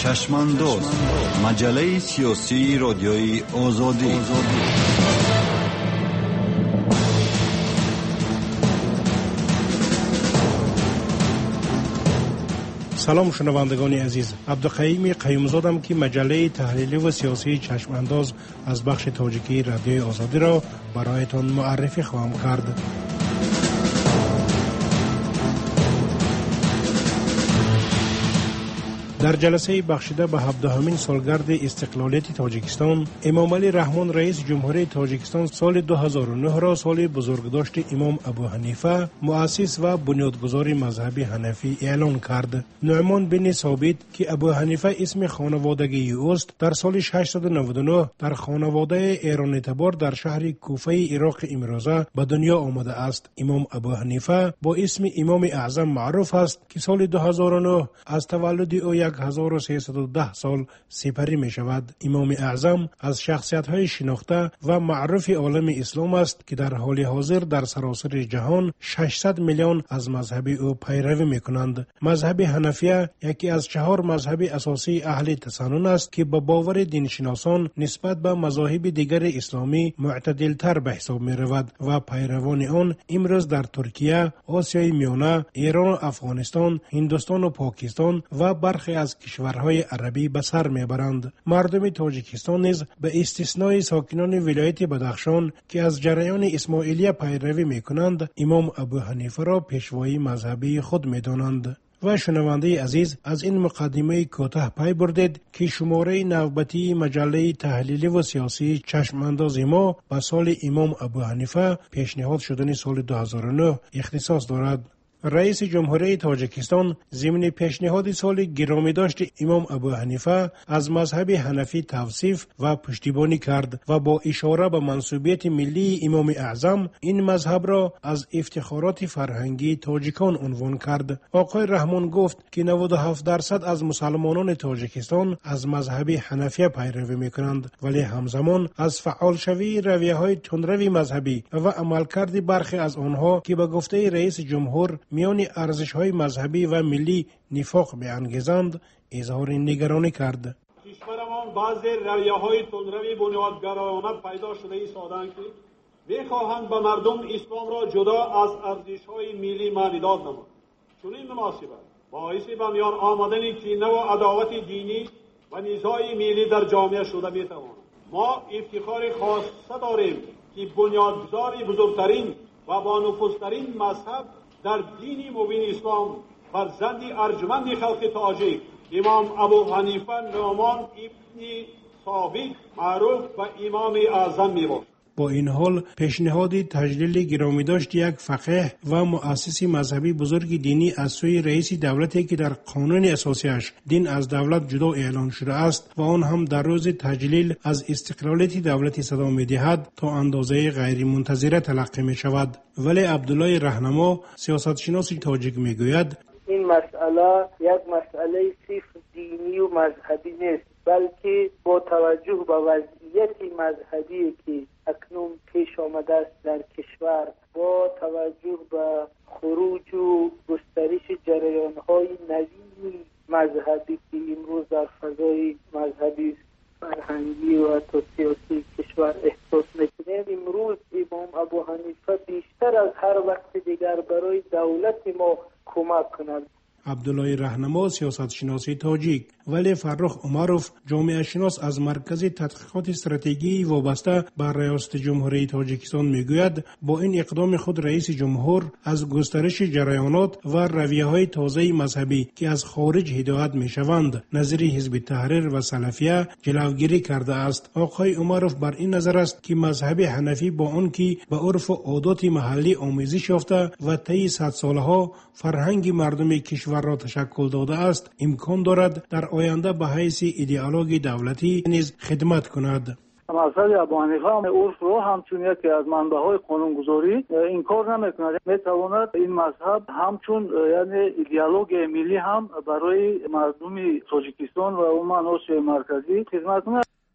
چشمانداز، مجله سیاسی رادیوی آزادی. سلام شنوندگان عزیز، عبدالقیوم قیومزادم که مجله تحلیلی و سیاسی چشمانداز از بخش تاجیکی رادیوی آزادی را برایتان معرفی خواهم کرد. در جلسه بخشیده به 17مین سالگرد استقلالیت تاجیکستان، امام علی رحمان رئیس جمهوری تاجیکستان سال 2009 را سال بزرگداشت امام ابو حنیفه مؤسس و بنیادگذار مذهب حنفی اعلان کرد. نعمان بن ثابت که ابو حنیفه اسم خانوادگی او است، در سال 699 در خانواده ایرانی تبار در شهر کوفه عراق امروزه به دنیا آمده است. امام ابو حنیفه با اسم امام اعظم معروف است که سال 2009 از تولد او 1310 سال سپری می شود. امام اعظم از شخصیت های شناخته و معروف عالم اسلام است که در حال حاضر در سراسر جهان 600 میلیون از مذهب او پیروی می کنند. مذهب حنفیه یکی از 4 مذهب اساسی اهل تسنن است که با باور دینشناسان نسبت به مذاهب دیگر اسلامی معتدل تر به حساب می رود و پیروان آن امروز در ترکیه، آسیای میانه، ایران و افغانستان، هندوستان و پاکستان و برخی از کشورهای عربی به سر میبرند. مردم تاجیکستان نیز به استثنای ساکنان ولایت بدخشان که از جریان اسماعیلیه پیروی میکنند، امام ابو حنیفه را پیشوای مذهبی خود میدانند. و شنونده عزیز، از این مقدمه کوتاه پی بردید که شماره نوبتی مجله تحلیلی و سیاسی چشمانداز ما به سال امام ابو حنیفه پیشنهاد شدن سال 2009 اختصاص دارد. رئیس جمهوری تاجیکستان ضمن پیشنهاد سال گرامی داشت امام ابو حنیفه از مذهب حنفی توصیف و پشتیبانی کرد و با اشاره به منسوبیت ملی امام اعظم این مذهب را از افتخارات فرهنگی تاجیکان عنوان کرد. آقای رحمان گفت که 97% از مسلمانان تاجیکستان از مذهب حنفی پیروی میکنند، ولی همزمان از فعال شوی رویه‌های تندروی مذهبی و عملکرد برخی از آنها که به گفته رئیس جمهور میان ارزش‌های مذهبی و ملی نفاق می‌انگیزند اظهار نگرانی کرد. کشورمان بعضی رویه‌های تندروی بنیادگرایانه پیدا شده ایستادند که می‌خواهند به مردم اسلام را جدا از ارزش‌های ملی معنیداد نمایند. چنین مناسبت باعث به میان آمدن کینه و عداوت دینی و نزاع ملی در جامعه شده می‌تواند. ما افتخار خاص داریم که بنیادگذار بزرگترین و با نفوذترین مذهب در دین مبین اسلام، فرزند ارجمند خلق تاجیک، امام ابو حنیفه نعمان ابن ثابت معروف و امام اعظم می باشد. با این حال پیشنهاد تجلیل گرامی داشت یک فقیه و مؤسس مذهبی بزرگ دینی از سوی رئیس دولتی که در قانون اساسیش دین از دولت جدا اعلان شده است و آن هم در روز تجلیل از استقلالیت دولتی صدا می‌دهد تا اندازه غیر منتظره تلقی می شود. ولی عبدالله رهنما سیاستشناس تاجیک میگوید این مسئله یک مسئله صرف دینی و مذهبی نیست، بلکه با توجه به وضعیت مذهبی که اکنون پیش آمده است در کشور، با توجه به خروج و گسترش جریان‌های نوین مذهبی که امروز در فضای مذهبی فرهنگی و حتی سیاسی کشور احساس می‌کنیم، امروز امام ابو حنیفه بیشتر از هر وقت دیگر برای دولت ما کمک کند. عبدالله رهنما سیاستشناسی تاجیک. ولی فرخ عمروف جامعه شناس از مرکز تحقیقات استراتژی وابسته به ریاست جمهوری تاجیکستان میگوید با این اقدام خود رئیس جمهور از گسترش جریانات و رویه‌های تازه مذهبی که از خارج هدایت میشوند نظیر حزب تحریر و سلفیه جلوگیری کرده است. آقای عمروف بر این نظر است که مذهب حنفی با آن که به عرف و عادات محلی آمیزش یافته و طی 100 سالها فرهنگ مردم کشور را تشکل داده است، امکان دارد در آینده به حیث ایدئولوژی دولتی نیز خدمت کند. مذهب ابو حنیفه عرف رو همچون یکی از منبع‌های قانونگذاری انکار نمی‌کند. می‌تواند این مذهب همچون یعنی ایدئولوژی ملی هم برای مردم تاجیکستان و عموما آسیای مرکزی خدمت کند.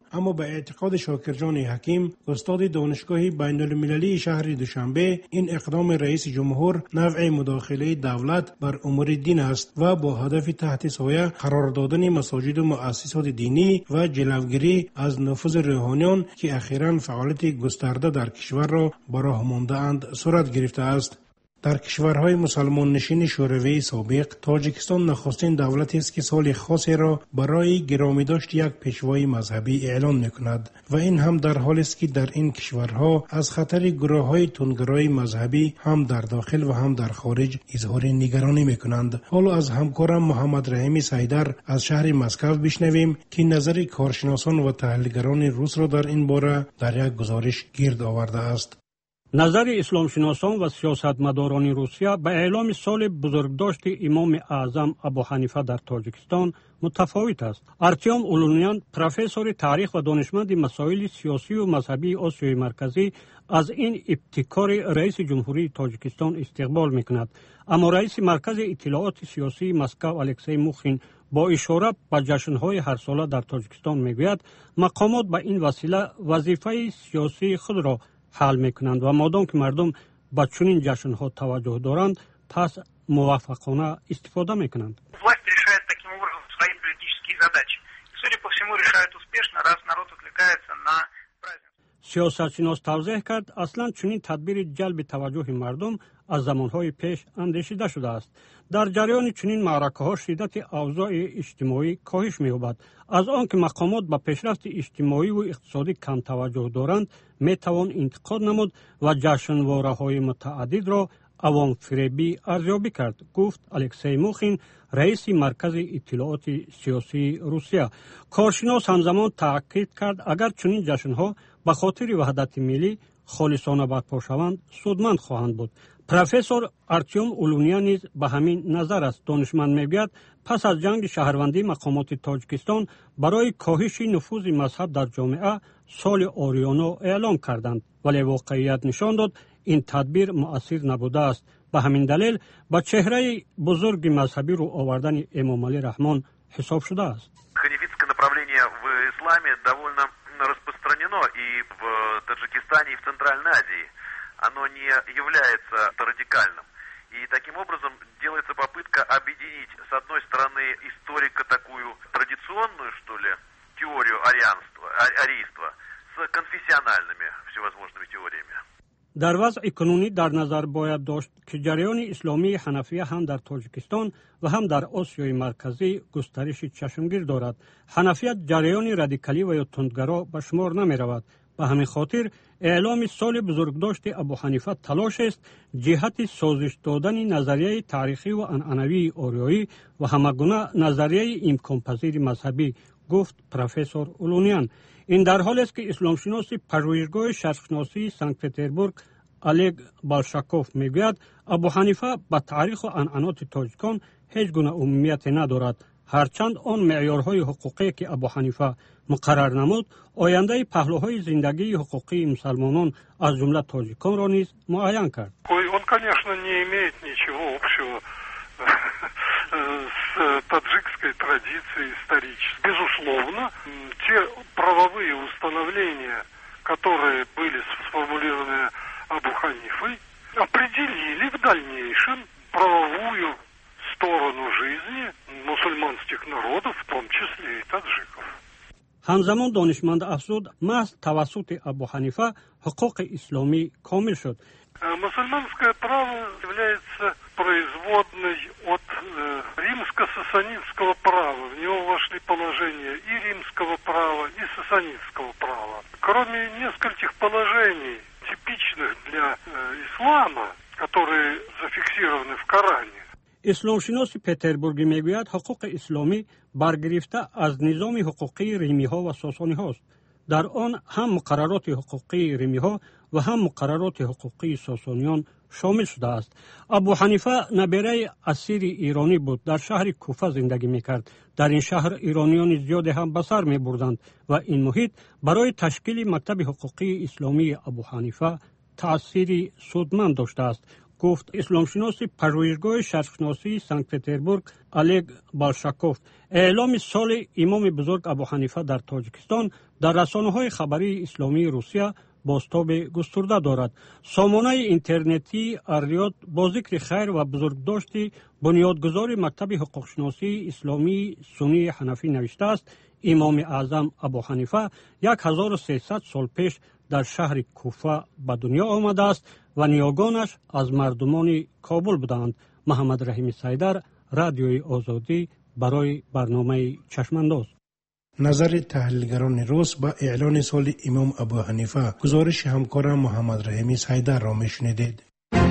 اما به اعتقاد شاکرجان حکیم استاد دانشگاه بین المللی شهر دوشنبه این اقدام رئیس جمهور نوع مداخله دولت بر امور دین است و با هدف تحت سایه قرار دادن مساجد و مؤسسات دینی و جلوگیری از نفوذ روحانیان که اخیراً فعالیت گسترده در کشور را به راه مانده اند صورت گرفته است. در کشورهای مسلمان نشین شوروی سابق تاجیکستان نخستین دولتی است که سال خاصی را برای گرامی داشت یک پیشوای مذهبی اعلان می‌کند و این هم در حالی است که در این کشورها از خطر گروه‌های تندگرای مذهبی هم در داخل و هم در خارج اظهار نگرانی می‌کنند. حالا از همکارم محمد رحیمی سیدر از شهر مسکو بشنویم که نظر کارشناسان و تحلیلگران روس را در این باره در یک گزارش گرد آورده است. نظر اسلامشناسان و سیاستمداران روسیه به اعلام سال بزرگداشت امام اعظم ابو حنیفه در تاجیکستان متفاوت است. ارتیوم اولونیان، پروفسور تاریخ و دانشمند مسائل سیاسی و مذهبی آسیای مرکزی، از این ابتکار رئیس جمهوری تاجیکستان استقبال می‌کند. اما رئیس مرکز اطلاعات سیاسی مسکو الکسی موخین با اشاره به جشن‌های هر ساله در تاجیکستان می‌گوید مقامات به این وسیله وظیفه سیاسی خود را حل میکنند و مادام که مردم به چنین جشن‌ها توجه دارند پس موفقانه استفاده میکنند. Власть решает таким образом свои политические задачи. Судя по всему, решает успешно, раз народ отвлекается на праздник. سیاستشناس توضیح کرد اصلا چنین تدبیر جلب توجه مردم از زمانهای پیش اندیشیده شده است. در جریان چنین معرکه‌ها شدت اوضاع اجتماعی کاهش می‌یابد. از آنکه مقامات به پیشرفت اجتماعی و اقتصادی کم توجه دارند میتوان انتقاد نمود و جشنواره‌های متعدد را عوام فریبی ارزیابی کرد، گفت الکسی موخین رئیس مرکز اطلاعات سیاسی روسیه. کارشناس همزمان تاکید کرد اگر چنین جشن‌ها به خاطر وحدت ملی خالصانه برپا شوند سودمند خواهند بود. پروفسور ارتیوم اولونیا نیز به همین نظر است. دانشمند میگوید پس از جنگ شهروندی مقامات تاجیکستان برای کاهش نفوذ مذهب در جامعه سال آریانا اعلام کردند، ولی واقعیت نشان داد این تدبیر مؤثر نبوده است. به همین دلیل به چهره بزرگ مذهبی رو آوردن امام علی رحمان حساب شده است. Ханифитское направление в исламе довольно распространено и в Таджикистане, и в Центральной Азии. Оно не является радикальным. И таким образом делается попытка объединить, с одной стороны, историко такую традиционную, что ли, теорию арийства с конфессиональными всевозможными теориями. در وضع کنونی در نظر باید داشت که جریان اسلامی حنفیه هم در تاجیکستان و هم در آسیای مرکزی گسترش چشمگیر دارد. حنفیت جریان رادیکالی و یا تندگرا به شمار نمی رود. به همین خاطر اعلام سال بزرگداشت ابو حنیفه تلاش است جهت سازش دادن نظریه تاریخی و عنعنوی آریایی و همگونه نظریه امکان پذیر مذهبی، گفت پروفسور اولونیان. این در حالی است که اسلامشناس پژوهشگاه شرقشناسی سنت پترزبورگ الگ بالشاکوف میگوید ابو حنیفه به تاریخ و عنعنات تاجیکان هیچ گونه عمومیت ندارد، هرچند آن معیارهای حقوقی که ابو حنیفه مقرر نمود آینده پهلوهای زندگی حقوقی مسلمانان از جمله تاجیکان را نیز معین کرد. Он, конечно, не имеет ничего общего с таджикской традицией исторической. Безусловно, те правовые установления, которые были сформулированы Абу Ханифой, определили в дальнейшем правовую сторону жизни мусульманских народов, в том числе и таджиков. همزمان دانشمند افزود محض توسط ابو حنیفه حقوق اسلامی کامل شد. Мусульманское право является производной от римско-сасанидского права. В него вошли положения и римского права, и сасанидского права. Кроме нескольких положений, типичных для ислама, которые зафиксированы в Коране. اسلامشناس پترزبورگی میگوید حقوق اسلامی برگرفته از نظام حقوقی ریمی ها و ساسانی هاست. در آن هم مقررات حقوقی ریمی ها و هم مقررات حقوقی ساسانیان شامل شده است. ابو حنیفه نبیره اسیر ایرانی بود، در شهر کوفه زندگی میکرد. در این شهر ایرانیان زیادی هم به سر میبردند و این محیط برای تشکیل مکتب حقوقی اسلامی ابو حنیفه تأثیری سودمند داشته است. گفت اسلامشناس پژوهشگاه شرقشناسی سنت پترزبورگ الگ بالشاکوف. اعلام سال امام بزرگ ابو حنیفه در تاجیکستان در رسانه‌های خبری اسلامی روسیه بازتاب گسترده دارد. سامانه اینترنتی اریاد با ذکر خیر و بزرگداشتی بنیادگذار مکتب حقوقشناسی اسلامی سنی حنفی نوشته است امام اعظم ابو حنیفه 1300 سال پیش در شهر کوفه به دنیا آمده است و نیاگانش از مردمان کابل بودند. محمد رحیم سیدر، رادیوی آزادی، برای برنامه چشمانداز. نظر تحلیلگران روس با اعلان سال امام ابو حنیفه. گزارش همکارم محمد رحیم سیدر را میشنیدید.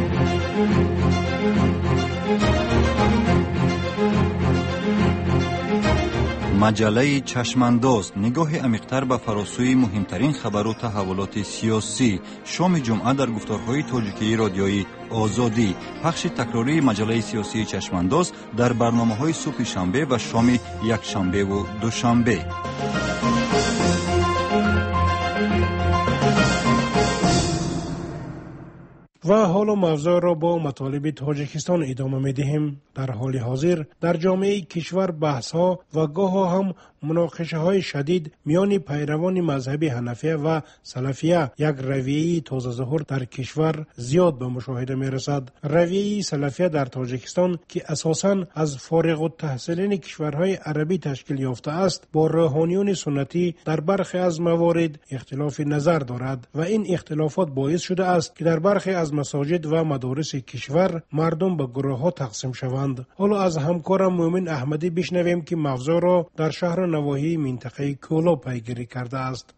مجله چشمانداز، نگاه عمیق‌تر به فراسوی مهمترین خبر و تحولات سیاسی. شام جمعه در گفتارهای تاجیکی رادیویی آزادی. پخش تکراری مجله سیاسی چشمانداز در برنامه‌های صبح شنبه و شام یکشنبه و دوشنبه. و حالا موضوع را با مطالب تاجیکستان ادامه می‌دهیم. در حال حاضر در جامعه کشور بحث‌ها و گاه هم مناقشه‌های شدید میان پیروان مذهب حنفیه و سلفیه یک رویه تازه ظهور در کشور زیاد به مشاهده می‌رسد. رویه سلفیه در تاجیکستان که اساساً از فارغ التحصیلین کشورهای عربی تشکیل یافته است، با روحانیون سنتی در برخی از موارد اختلاف نظر دارد و این اختلافات باعث شده است که در برخی از مساجد و مدارس کشور مردم به گروه‌ها تقسیم شوند. حالا از همکارم مومن احمدی بشنویم که موضوع را در شهر نواحی منطقه کولاب پیگیری کرده است.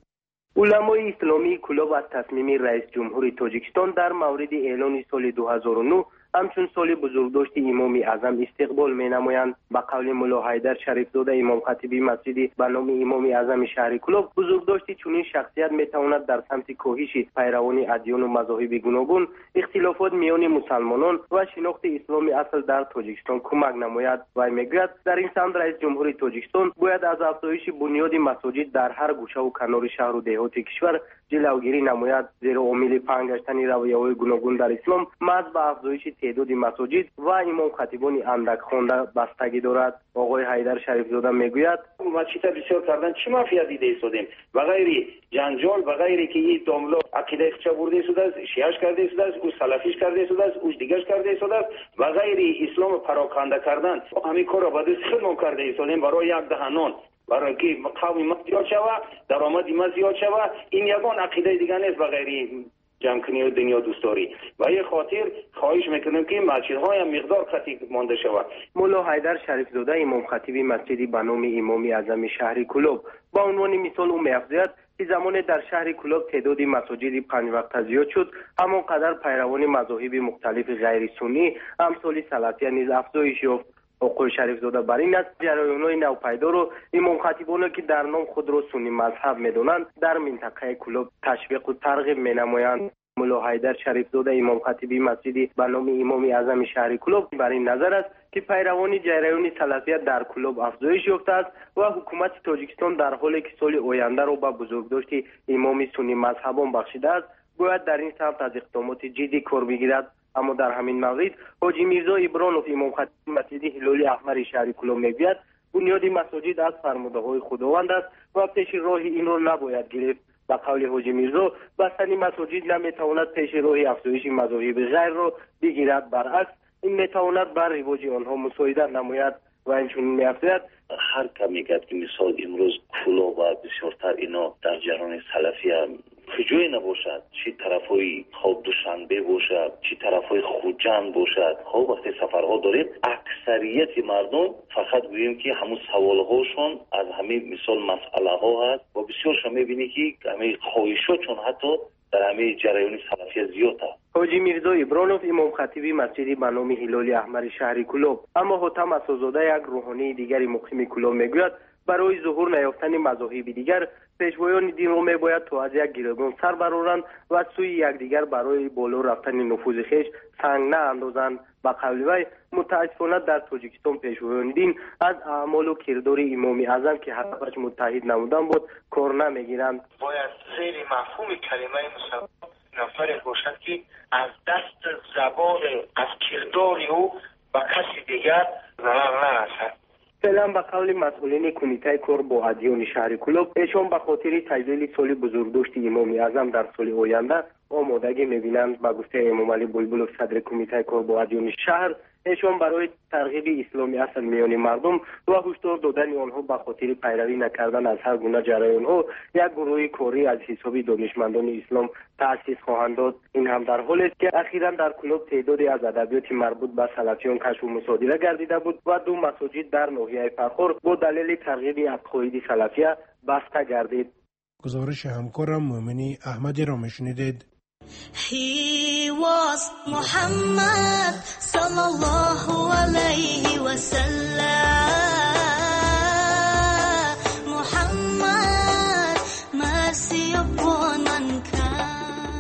علمای اسلامی کولاب از تصمیم رئیس جمهور تاجیکستان در مورد اعلان سال 2009 همچون سال بزرگداشت امام اعظم استقبال می نمایند. به قول ملا حیدر شریفزاده امام خطیبی مسجدی به نام امام اعظم شهر کولاب، بزرگداشت چنین شخصیت می تواند در سمت کاهش پیروان ادیان و مذاهب گوناگون، اختلافات میان مسلمانان و شناخت اسلام اصل در تاجیکستان کمک نماید. و میگوید در این سمت رئیس جمهور تاجیکستان باید از افزایش بنیاد مساجد در هر گوشه و کنار شهر و دهات کشور جلوگیری نماید، زیرا عامل پنگ گشتن رویه‌های گوناگون در اسلام محض به افزایش تعداد مساجد و امام خطیبان اندک خوانده بستگی دارد. آقای حیدر شریفزاده میگوید مسجد بسیار کردن چی مافیا دیده ایستادیم و غیری جنجال و غیری که این داملا عقیده خچه برده شده است، شیعش کرده شده است، او سلفیش کرده شده است، او دیگرش کرده شده است و غیری اسلام پراکنده کردن. همین کار را به دست خودمون کرده ایستادیم برای یک دهنان، برای که قوم ما زیاد شود، درآمد ما زیاد شود. این یگان عقیده دیگه نیست و غیری جمع کنی و دنیا دوستاری. و یه خاطر خواهش میکنم که مسجدهای هم مقدار خطی مانده شود. مولا حیدر شریفزاده امام خطیبی مسجدی به نام امام اعظم شهر کولاب با عنوان مثال او می‌افزاید که زمان در شهر کولاب تعداد مساجد 5 وقت زیاد شد، همانقدر پیروان مذاهب مختلف غیر سنی امثال سلفیه نیز افزایش یافت. آقای شریفزاده بر این است جریان‌های نوپیدا رو امام خطیبانی که در نام خود را سنی مذهب می‌دانند در منطقه کولاب تشویق و ترغیب می‌نمایند. مولا حیدر شریفزاده امام خطیبی مسجدی به نام امام اعظم شهر کولاب بر این نظر است که پیروان جریان سلفیت در کولاب افزایش یافته است و حکومت تاجیکستان در حالی که سال آینده را به بزرگداشت امام سنی مذهبان بخشیده است باید در این سمت از اقدامات جدی کار بگیرد. اما در همین مورد حاجی میرزا ابرانوف امام خطیب مسجد هلال احمر شهر کولاب میگوید بنیاد مساجد از فرموده‌های خداوند است و پیش راه این را نباید گرفت. به قول حاجی میرزا بستن مساجد نمیتواند پیش راه افزایش مذاهب غیر را بگیرد، برعکس این میتواند بر رواج آنها مساعدت نماید. و اینچنین می‌افزاید هر کم میگد که مثال امروز کولاب و بسیارتر اینا در جریان سلفی هم فجوعی نباشد، چی طرفای خود دوشنبه باشد، چی طرفای خوجند باشد. خب وقتی سفرها داریم اکثریت مردم فقط گوییم که همون سوالهاشون از همه مثال مسئله ها هست و بسیارشون میبینی که همه خواهشاتشون حتی در همه جریان سلفی زیاد است. حاجی میرزا ابرانوف امام خطیبی مسجدی به نام هلال احمر شهر کولاب اما حاتم اساس‌زاده یک روحانی دیگری مقیم کولاب میگوید برای ظهور نیافتن مذاهب دیگر پیشوایان دین را میباید تا از یک گریبان سر برآورند و سوی یکدیگر برای بالا رفتن نفوذ خویش سنگ ناندازند. به قول وی متاسفانه در تاجیکستان پیشوایان دین از اعمال و کردار امام اعظم که هدفش متحد نمودن بود کار نمیگیرند. باید زیر مفهوم کلمه مسلمان نفر باشد که از دست زبان از کردار او به کسی دیگر ضرر نرسد. فعلا به قول مسئولین کمیته کار با ادیان شهر کلوب، ایشان به خاطر تجلیل سال بزرگداشت امام اعظم در سال آینده آمادگی می‌بینند. به گفته امام علی بلبلوف صدر کمیته کار با ادیان شهر، ایشان برای ترغیب اسلامی اصل میان مردم و هشدار دادن آنها به خاطر پیروی نکردن از هر گونه جریان‌ها یک گروه کاری از حساب دانشمندان اسلام تأسیس خواهند داد. این هم در حالی است که اخیراً در کلوب تعدادی از ادبیات مربوط به سلفیان کشف و مصادره گردیده بود و 2 مساجد در ناحیه فرخار با دلیل ترغیب عقاید سلفیه بسته گردید. گزارش همکارم مومنی احمدی را میشنیدید. He was Muhammad sallallahu alayhi wa sallam. Muhammad, mercy upon mankind.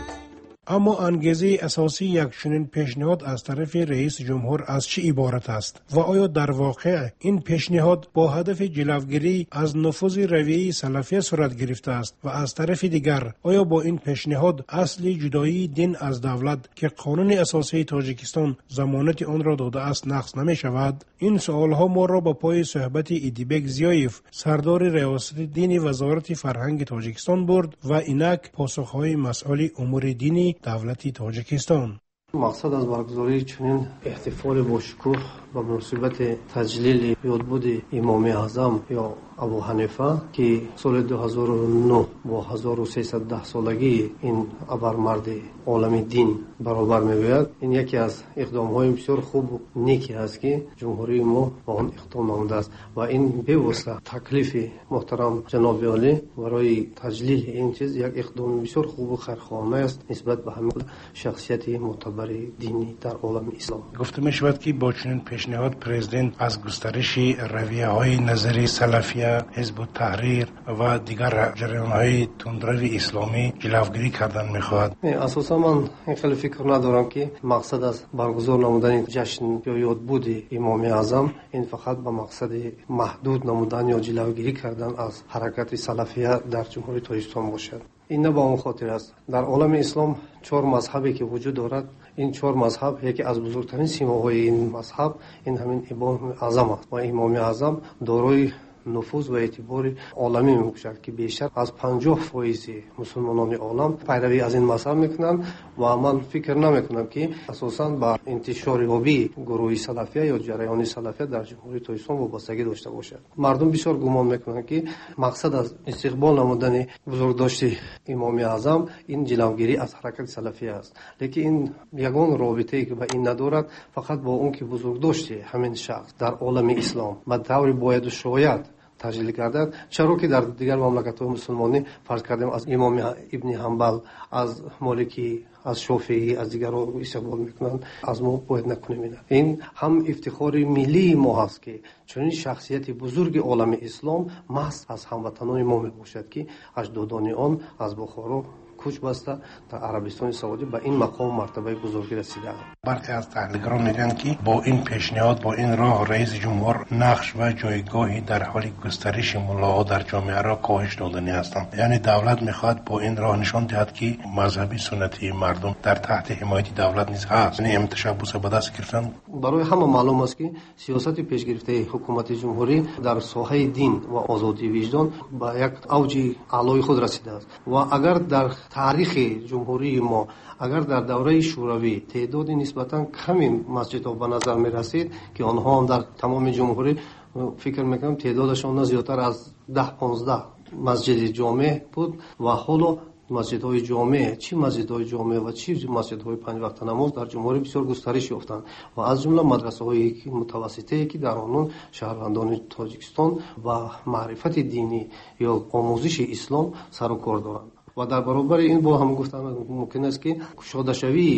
اما انگیزه اساسی یک چنین پیشنهاد از طرف رئیس جمهور از چه عبارت است و آیا در واقع این پیشنهاد با هدف جلوگیری از نفوذ رویه سلفیه صورت گرفته است و از طرف دیگر آیا با این پیشنهاد اصل جدایی دین از دولت که قانون اساسی تاجیکستان ضمانت آن را داده است نقض نمی شود؟ این سوال ها ما را به پای صحبت ایدیبک زیایف سردار ریاست دینی وزارت فرهنگ تاجیکستان برد و اینک پاسخهای مسئول امور دینی دولت تاجیکستان. مقصد از برگزاری چنین احتفال با شکوه به مناسبت تجلیل یادبود امام اعظم یا ابو حنیفه که سال 2009 با 1310 سالگی این ابرمرد عالم دین برابر می‌گوید. این یکی از اقدام‌های بسیار خوب و نیکی است که جمهوری ما با آن اقدام نموده است و این به واسطه تکلیف محترم جناب عالی برای تجلیل این چیز یک اقدام بسیار خوب و خیرخواهانه است نسبت به همه شخصیت معتبر دینی در عالم اسلام. گفته می شود که با چنین پیشنهاد پرزیدنت از گسترش رویه‌های نظری سلفیه، حزب التحریر و دیگر جریان‌های تندروی اسلامی جلوگیری کردن می‌خواهد. اساسا من خیلی فکر ندارم که مقصد از برگزار نمودن جشن یا یادبود امام اعظم این فقط به مقصد محدود نمودن یا جلوگیری کردن از حرکت سلفیه در جمهوری تاجیکستان باشد. این نه با اون خاطر است. در عالم اسلام 4 مذهبی که وجود دارد، این 4 مذهب یکی از بزرگترین سیماهای این مذهب این همین امام اعظم است و امام اعظم دارای نفوذ و اعتبار عالمی میباشد که بیشتر از 50% مسلمانان عالم پیروی از این مذهب میکنند و من فکر نمیکنم که اساساً با انتشار یابی گروه سلفیه یا جریان سلفیه در جمهوری تاجیکستان وابستگی داشته باشد. مردم بسیار گمان میکنند که مقصد از استقبال نمودن بزرگداشت امام اعظم این جلوگیری از حرکت سلفیه است، لیکن این یگان رابطه‌ای که با این ندارد فقط با اون که بزرگداشت همین شخص در عالم اسلام به طور باید و شاید تجلیل گردد. چرا که در دیگر مملکت‌های مسلمانی فرض کردیم از امام ابن حنبل، از مالکی، از شافعی، از دیگر رو استقبال میکنند، از ما باید نکنیم. این هم افتخار ملی ما هست که چنین شخصیت بزرگ عالم اسلام محض از هموطنان ما میباشد که اجدادان آن از بخارا کوچ بسته در عربستان سعودی به این مقام مرتبه بزرگی رسیدند. برخی از تحلیلگران میگن که با این پیشنهاد، با این راه، رئیس جمهور نقش و جایگاهی در حال گسترش ملاها در جامعه را کاهش دادنی هستند. یعنی دولت میخواد با این راه نشان دهد که مذهبی سنتی مردم در تحت حمایت دولت نیز هست. یعنی تشبث به دست گرفتن. برای همه معلوم است که سیاست پیش گرفته حکومت جمهوری در ساحه دین و آزادی وجدان با یک اوج عالای خود رسیده است و اگر در تاریخ جمهوری ما اگر در دوره شوروی تعداد نسبتاً کمی مسجدها به نظر می رسید که آنها هم در تمام جمهوری فکر میکنم تعدادشان نه زیادتر از 10-15 مسجد جامع بود و حالا مسجدهای جامع، چی مسجدهای جامع و چی مسجدهای 5 وقت نماز در جمهوری بسیار گسترش یافتند و از جمله مدرسه‌های متوسطه که در آنان شهروندان تاجیکستان و معرفت دینی یا آموزش اسلام سر و کار دارند. و در برابر این با هم گفتم ممکن است که کشاده شوی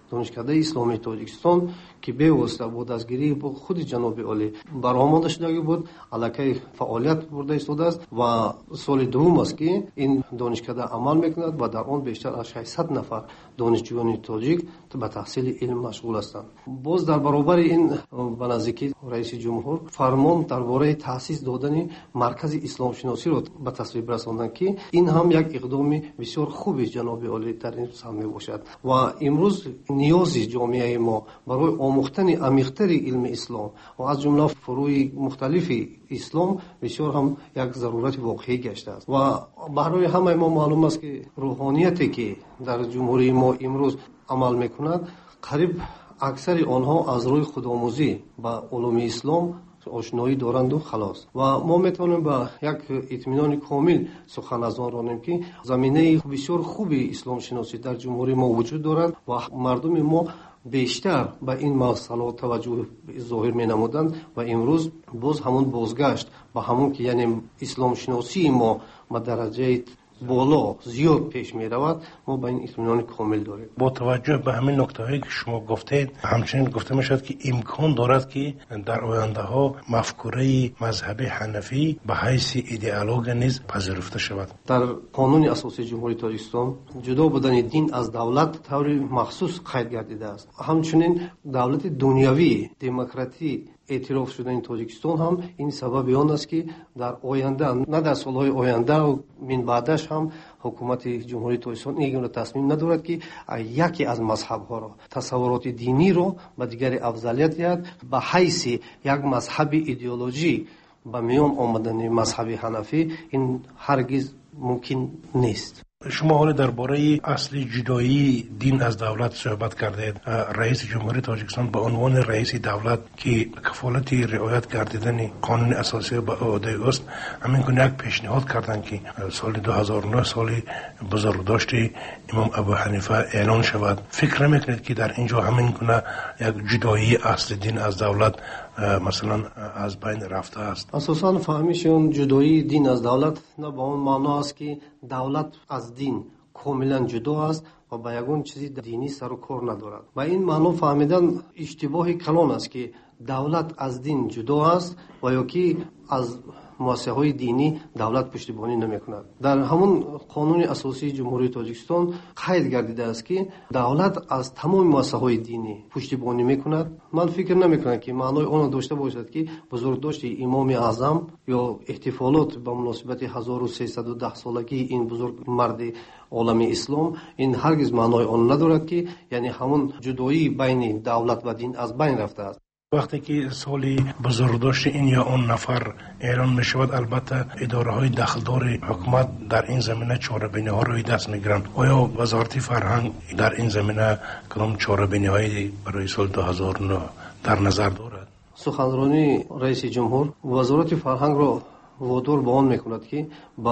دانشکده اسلامی تاجیکستان که به‌واسطه با دستگیری با خود جناب عالی برآمده شده بود الکی فعالیت برده ایستاده است و سال دوم است که این دانشکده عمل میکند و در آن بیشتر از 600 نفر دانشجویان تاجیک به تحصیل علم مشغول هستند. باز در برابر این به نزدیکی رئیس جمهور فرمان درباره تأسیس دادن مرکز اسلام شناسی را به تصویب رساندند که این هم یک اقدام بسیار خوبی جناب عالی در این سمت میباشد و امروز نیازی جامعه ما برای آموختن عمیق‌تر علم اسلام و از جمله فروع مختلف اسلام بسیار هم یک ضرورت واقعی گشته است و برای همه ما معلوم است که روحانیتی که در جمهوری ما امروز عمل میکند قریب اکثر آنها از روی خودآموزی با علوم اسلام آشنایی دارند و خلاص و ما میتونیم با یک اطمینان کامل سخن از آن رانیم که زمینه بسیار خوبی اسلام شناسی در جمهوری ما وجود دارد و مردم ما بیشتر به این مسئله توجه ظاهر می نمودند و امروز باز همون بازگشت به همون که یعنی اسلام شناسی ما به درجه بالا زیاد پیش می رود ما به این اطمینان کامل داریم. با توجه به همین نکته‌هایی که شما گفتید همچنین گفته می شود که امکان دارد که در آینده ها مفکوره مذهب حنفی به حیث ایدئولوژی نیز پذیرفته شود. در قانون اساسی جمهوری تاجیکستان جدا بودن دین از دولت طوری مخصوص قید گردیده است. همچنین دولت دنیوی دموکراتی اعتراف شده این تاجیکستان هم این سبب آن است که در آینده نه در سالهای آینده و من بعدش هم حکومت جمهوری تاجیکستان این تصمیم ندارد که یکی از مذهب‌ها را تصورات دینی را به دیگر افضلیت دهد به حیث یک مذهب ایدئولوژی به میان آمدن مذهب حنفی این هرگز ممکن نیست. شما حالا درباره اصل جدایی دین از دولت صحبت کردید. رئیس جمهوری تاجیکستان به عنوان رئیس دولت که کفالت رعایت کردن قانون اساسی به عهده است همین گونه یک پیشنهاد کردند که سال 2009 سال بزرگداشت امام ابو حنیفه اعلان شود. فکر نمیکنید که در اینجا همین گونه یک جدایی اصل دین از دولت مثلا از بین رفته است؟ اساساً فهمیشون جدایی دین از دولت نه به اون معنا است که دولت از دین کاملا جدا است و با یگان چیزی دینی سر و کار ندارد. و این معنا فهمیدن اشتباه کلان است که دولت از دین جدا است و یا که از مؤسسه‌های دینی دولت پشتیبانی نمی‌کند. در همون قانون اساسی جمهوری تاجیکستان قید گردیده است که دولت از تمام مؤسسه‌های دینی پشتیبانی می‌کند. من فکر نمی‌کنم که معنای آن داشته باشد که بزرگداشت امام اعظم یا احتفالات به مناسبت 1310 سالگی این بزرگ مرد عالم اسلام این هرگز معنای آن ندارد که یعنی همون جدایی بین دولت و دین از بین رفته است. وقتی که سالی بزرگداشت این یا اون نفر اعلان می شود البته اداره های دخلدار حکومت در این زمینه چاره‌بینی ها روی دست می گیرند. آیا وزارت فرهنگ در این زمینه کدام چاره‌بینی هایی برای سال 2009 در نظر دارد؟ سخنرانی رئیس جمهور وزارت فرهنگ را وادار به آن میکند که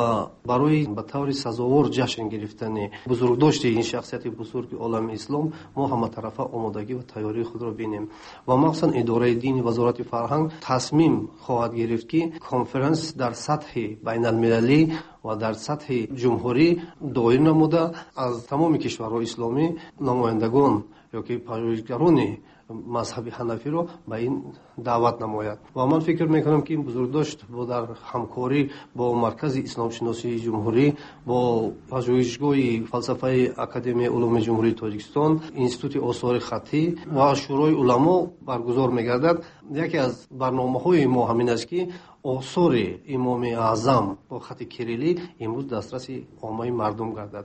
برای به طور سزاوار جشن گرفتن بزرگداشت این شخصیت بزرگ عالم اسلام ما همه طرفه آمادگی و تیاری خود را بینیم و مخصوصا اداره دین وزارت فرهنگ تصمیم خواهد گرفت که کنفرانس در سطح بین المللی و در سطح جمهوری دایر نموده از تمام کشورهای اسلامی نمایندگان یا که پژوهشگران مذهب حنفی رو به این دعوت نماید و من فکر میکنم که این بزرگداشت با در همکاری با مرکز اسلام شناسی جمهوری با پژوهشگاه فلسفه اکادمی علوم جمهوری تاجیکستان انستیتوت آثار خطی و شورای علما برگزار میگردد. یکی از برنامه‌های ما همین است که آثار امام اعظم با خط کریلی امروز دسترس عامه مردم گردد.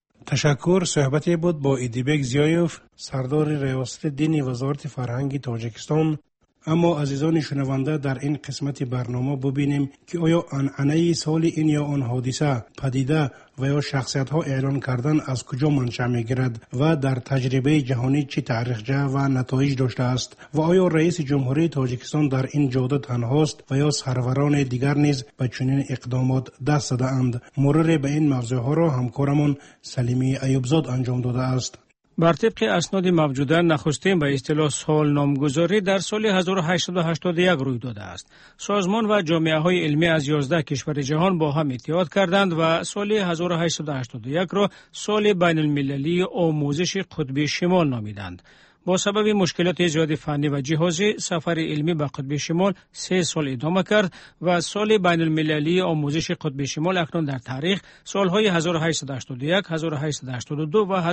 تشکر. صحبتی بود با ایدیبک زیایف سردار ریاست دینی وزارت فرهنگ تاجیکستان. اما عزیزان شنونده در این قسمت برنامه ببینیم که آیا عنعنه سال این یا آن حادثه پدیده و یا شخصیت ها اعلان کردن از کجا منشأ میگیرد و در تجربه جهانی چه تاریخچه و نتایج داشته است و آیا رئیس جمهوری تاجیکستان در این جاده تنهاست و یا سروران دیگر نیز به چنین اقدامات دست داده اند؟ مرور به این موضوع ها را همکارمان سلیمی ایوبزاد انجام داده است. بر طبق اسناد موجوده نخستین به اصطلاح سال نامگذاری در سال 1881 روی داده است. سازمان و جامعه‌های علمی از 11 کشور جهان با هم اتحاد کردند و سال 1881 را سال بین المللی آموزش قطب شمال نامیدند. با سبب مشکلات زیاد فنی و جهازی سفر علمی به قطب شمال 3 سال ادامه کرد و سال بین المللی آموزش قطب شمال اکنون در تاریخ سالهای 1881، 1882 و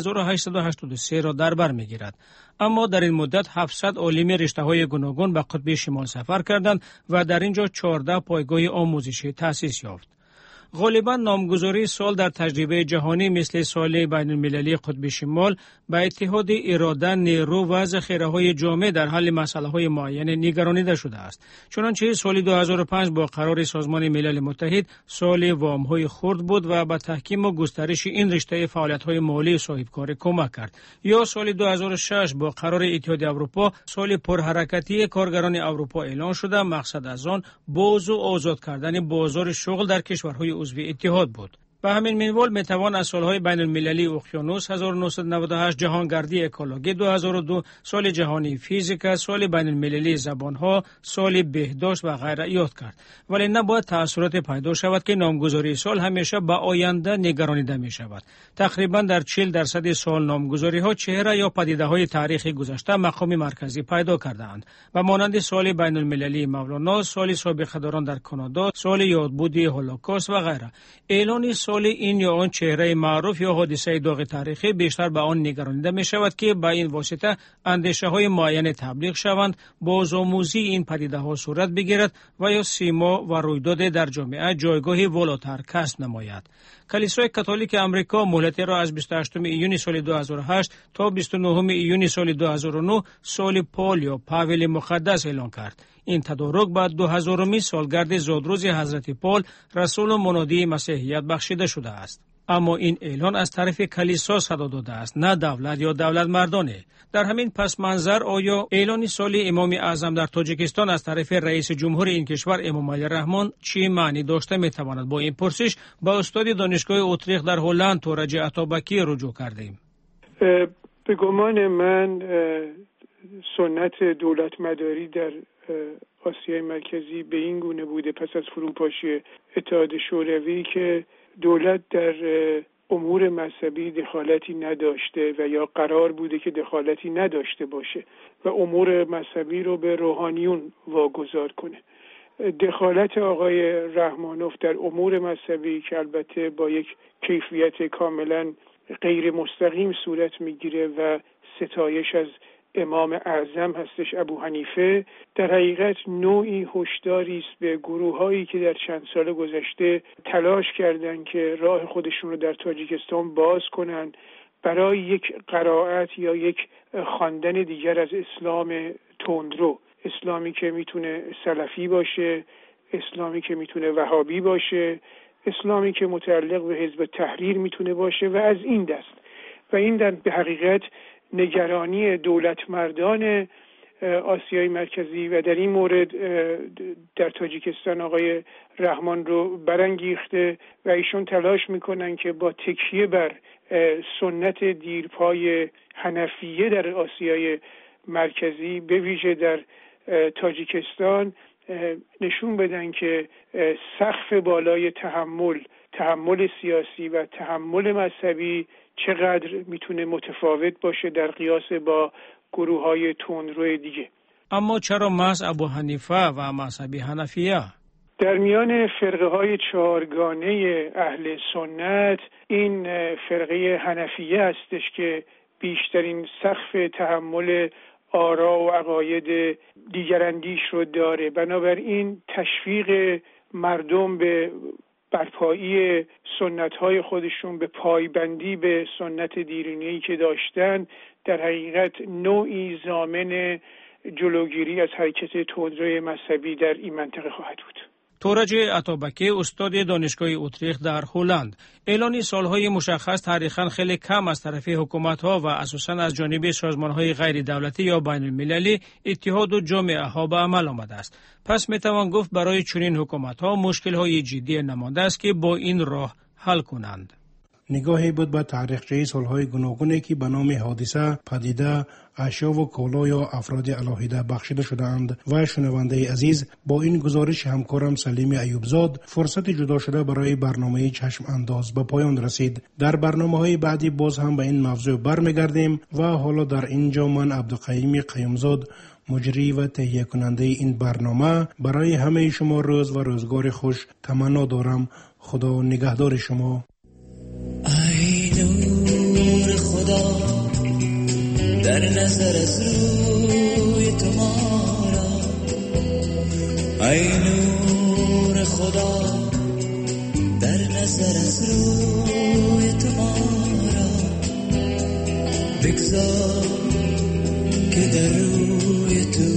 1883 را در بر میگیرد. اما در این مدت 700 عالم رشته‌های گوناگون به قطب شمال سفر کردند و در اینجا 14 پایگاه آموزشی تأسیس یافت. غالباً نامگذاری سال در تجربه جهانی مثل سال بین المللی قطب شمال به اتحاد اراده، نیرو و ذخیره‌های جامع در حل مسائل معین نگرانیده شده است. چنانچه سال 2005 با قرار سازمان ملل متحد سال وام‌های خرد بود و به تحکیم و گسترش این رشته فعالیت‌های مالی صاحبکار کمک کرد. یا سال 2006 با قرار اتحاد اروپا سال پرحرکتی کارگران اروپا اعلان شده، مقصد از آن باز و آزاد کردن بازار شغل در کشورهای عضو اتحاد بود. به همین منوال میتوان از سالهای بین المللی اقیانوس 1998، جهانگردی اکولوژی 2002، سال جهانی فیزیک، سال بین المللی زبانها، سال بهداشت و غیره یاد کرد. ولی نباید تأثیرات پیدا شود که نامگذاری سال همیشه به آینده نگرانیده می شود. تقریبا در 40% سال نامگذاری ها چهره یا پدیده های تاریخی گذشته مقام مرکزی پیدا کردند. و مانند سال بین المللی مولانا، سال سابقه داران در کانادا، سال یادبودی هولوکاست و غیره. اعلان سال این یا آن چهره معروف یا حادثه داغ تاریخی بیشتر به آن نگرانیده می شود که با این واسطه اندیشه های معین تبلیغ شوند، بازآموزی این پدیده ها صورت بگیرد و یا سیما و رویداد در جامعه جایگاهی والاتر کسب نماید. کلیسای کاتولیک امریکا مهلتی را از 28 ایون سال 2008 تا 29 ایون سال 2009 سال پال یا پاول مقدس اعلان کرد. این تدارک بعد 2000 سالگرد زادروز حضرت پال رسول و منادی مسیحیت بخشیده شده است. اما این اعلان از طرف کلیسا صدا داده است، نه دولت یا دولت مردانه. در همین پس منظر آیا اعلان سال امام اعظم در تاجیکستان از طرف رئیس جمهور این کشور امام علی رحمان چی معنی داشته میتواند؟ با این پرسش با استاد دانشگاه اوتریخت در هلند تورج عطابکی رجوع کردیم. به گمان من سنت دولت مداری در آسیای مرکزی به این گونه بوده پس از فروپاشی اتحاد شوروی که دولت در امور مذهبی دخالتی نداشته و یا قرار بوده که دخالتی نداشته باشه و امور مذهبی رو به روحانیون واگذار کنه. دخالت آقای رحمانوف در امور مذهبی که البته با یک کیفیت کاملا غیر مستقیم صورت میگیره و ستایش از امام اعظم هستش ابو حنیفه، در حقیقت نوعی هشداری است به گروه‌هایی که در چند سال گذشته تلاش کردند که راه خودشون رو در تاجیکستان باز کنن برای یک قرائت یا یک خواندن دیگر از اسلام تندرو، اسلامی که میتونه سلفی باشه، اسلامی که میتونه وهابی باشه، اسلامی که متعلق به حزب تحریر میتونه باشه و از این دست. و این در به حقیقت نگرانی دولت مردان آسیای مرکزی و در این مورد در تاجیکستان آقای رحمان رو برانگیخته و ایشون تلاش میکنن که با تکیه بر سنت دیرپای حنفیه در آسیای مرکزی به ویژه در تاجیکستان نشون بدن که سقف بالای تحمل سیاسی و تحمل مذهبی چقدر میتونه متفاوت باشه در قیاس با گروه‌های تندرو دیگه. اما چرا محض ابو حنیفه و مذهب حنفیه؟ در میان فرقه‌های چهارگانه اهل سنت این فرقه حنفیه هستش که بیشترین سقف تحمل آرا و عقاید دیگراندیش رو داره. بنابراین تشویق مردم به برپایی سنت‌های خودشون، به پایبندی به سنت دیرینه‌ای که داشتن، در حقیقت نوعی ضامن جلوگیری از حرکت تندروی مذهبی در این منطقه خواهد بود. تورج عطابکی استاد دانشگاه اوتریخت در هلند: اعلان سالهای مشخص تاریخاً خیلی کم از طرف حکومت‌ها و اساساً از جانب سازمان‌های غیر دولتی یا بین المللی اتحاد و جامعه ها به عمل آمده است. پس میتوان گفت برای چنین حکومت‌ها مشکل‌های جدی نمانده است که با این راه حل کنند. نگاهی بود به تاریخچه صلح‌های گوناگونی که به نام حادثه، پدیده، اشیا و کالا یا افراد علاهیده بخشیده شده‌اند. و شنونده عزیز، با این گزارش همکارم سلیم ایوبزاد فرصت جدا شده برای برنامه چشم انداز به پایان رسید. در برنامه‌های بعدی باز هم به این موضوع برمیگردیم و حالا در اینجا من عبدالقیوم قیومزاد مجری و تهیه کننده این برنامه برای همه شما روز و روزگار خوش تمنا دارم. خدا نگهدار شما. ای نور خدا در نظر از روی تو ما را، ای نور خدا در نظر از روی تو ما را، بگذار که در روی تو